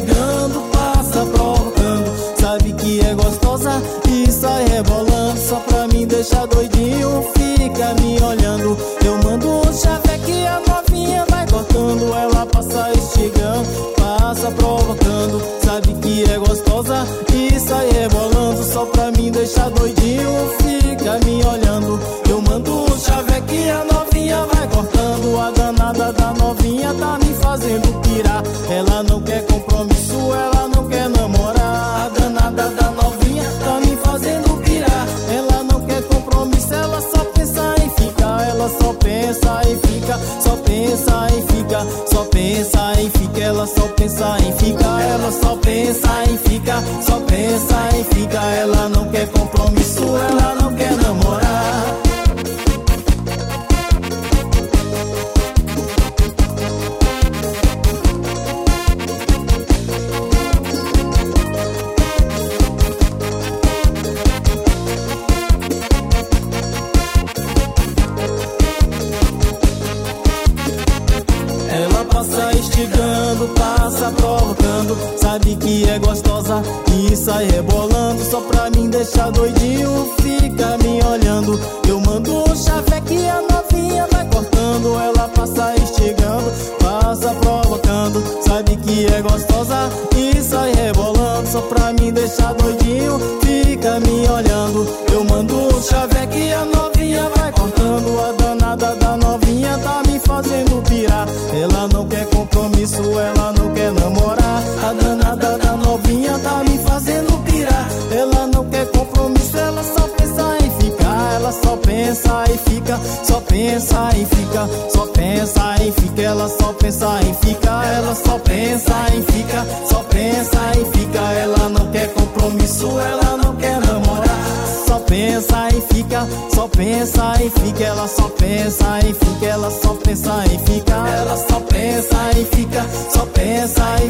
instigando, passa provocando. Sabe que é gostosa e sai rebolando, só pra mim deixar doidinho, fica me olhando. Eu mando um chaveque e a novinha vai cortando. Ela passa instigando, passa provocando. Sabe que é gostosa e sai rebolando, só pra mim deixar doidinho, fica me olhando. Eu mando um chaveque e a novinha vai cortando. A danada da novinha tá me fazendo pirar. Ela não quer compromisso, ela não quer namorar. A danada da novinha tá me fazendo pirar. Ela não quer compromisso, ela só pensa em ficar. Ela só pensa em ficar, só pensa em ficar, só pensa em ficar. Ela só pensa em ficar, ela só pensa em ficar, só pensa em ficar. Ela não quer compromisso, ela não quer namorar. Ela passa instigando, passa provocando. Sabe que é gostosa e sai rebolando, só pra mim deixar doidinho, fica me olhando. Eu mando um chaveque e a novinha vai cortando. Ela passa instigando, passa provocando. Sabe que é gostosa e sai rebolando, só pra mim deixar doidinho, fica me olhando. Eu mando um chaveque e a novinha vai cortando. A danada da novinha tá me fazendo pirar. Ela não quer compromisso, ela não quer namorar. A danada da novinha tá me fazendo pirar. Ela não quer compromisso, ela só pensa em ficar. Ela só pensa em ficar, só pensa em ficar, só pensa em ficar. Ela só pensa em ficar, ela só pensa em ficar, só pensa em ficar. Ela não quer compromisso, ela não quer namorar. Só pensa em ficar, só pensa em ficar. Ela só pensa em ficar, ela só pensa em ficar. Ela só pensa em ficar, só pensa